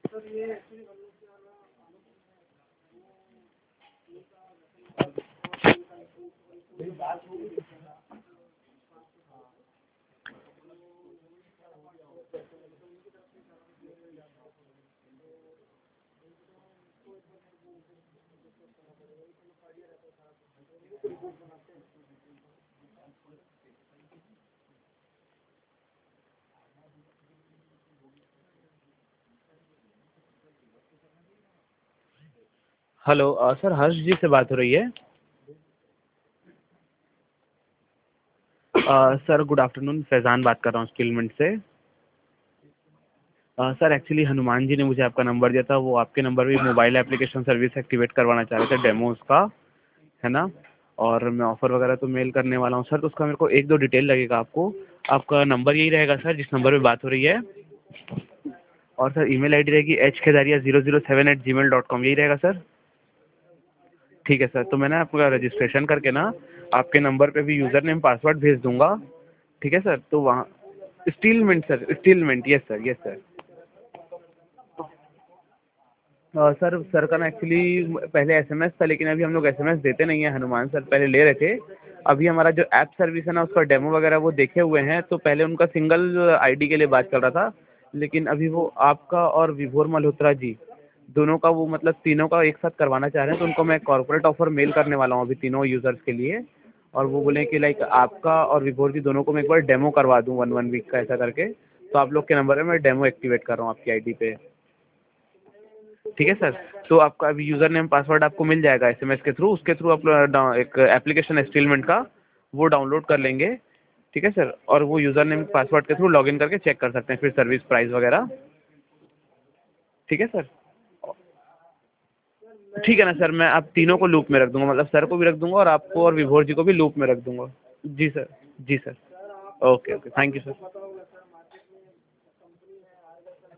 Hello sir, हर्ष जी से बात हो रही है? सर गुड आफ्टरनून, फैज़ान बात कर रहा हूँ स्किलमिंट से। सर एक्चुअली हनुमान जी ने मुझे आपका नंबर दिया था, वो आपके नंबर पे मोबाइल एप्लीकेशन सर्विस एक्टिवेट करवाना चाह रहे थे, डेमो उसका, है ना? और मैं ऑफ़र वगैरह तो मेल करने वाला हूँ सर, तो उसका मेरे को एक दो डिटेल लगेगा आपको। आपका नंबर यही रहेगा सर जिस नंबर पे बात हो रही है? और सर ईमेल आईडी रहेगी hkedaria007@gmail.com, यही रहेगा सर? ठीक है सर, तो मैं ना आपका रजिस्ट्रेशन करके ना आपके नंबर पे भी यूज़र नेम पासवर्ड भेज दूंगा। ठीक है सर, तो वहाँ Steelmint sir, Steelmint, yes sir, yes sir. Sir का ना एक्चुअली पहले एसएमएस था, लेकिन अभी हम लोग एसएमएस देते नहीं हैं हनुमान सर, पहले ले रहे थे। अभी हमारा जो ऐप सर्विस है ना, उसका डेमो वगैरह वो देखे हुए हैं, तो पहले उनका सिंगल आईडी के लिए बात चल रहा था, लेकिन अभी वो आपका और विभोर मल्होत्रा जी दोनों का, वो मतलब तीनों का एक साथ करवाना चाह रहे हैं, तो उनको मैं कॉर्पोरेट ऑफर मेल करने वाला हूँ अभी तीनों यूज़र्स के लिए। और वो बोले कि लाइक आपका और विभोर जी दोनों को मैं एक बार डेमो करवा दूँ वन वन वीक का ऐसा करके, तो आप लोग के नंबर पे मैं डेमो एक्टिवेट कर रहा हूँ आपकी आईडी पे। ठीक है सर, तो आपका अभी यूज़र नेम पासवर्ड आपको मिल जाएगा एसएमएस के थ्रू, उसके थ्रू आप एक एप्लीकेशन है स्टीलमेंट का, वो डाउनलोड कर लेंगे। ठीक है सर, और वो यूज़र नेम पासवर्ड के थ्रू लॉगिन करके चेक कर सकते हैं फिर सर्विस प्राइस वगैरह। ठीक है सर, ठीक है ना सर, मैं आप तीनों को लूप में रख दूंगा, मतलब सर को भी रख दूंगा और आपको और विभोर जी को भी लूप में रख दूंगा। जी सर, जी sir. Okay okay, thank you sir.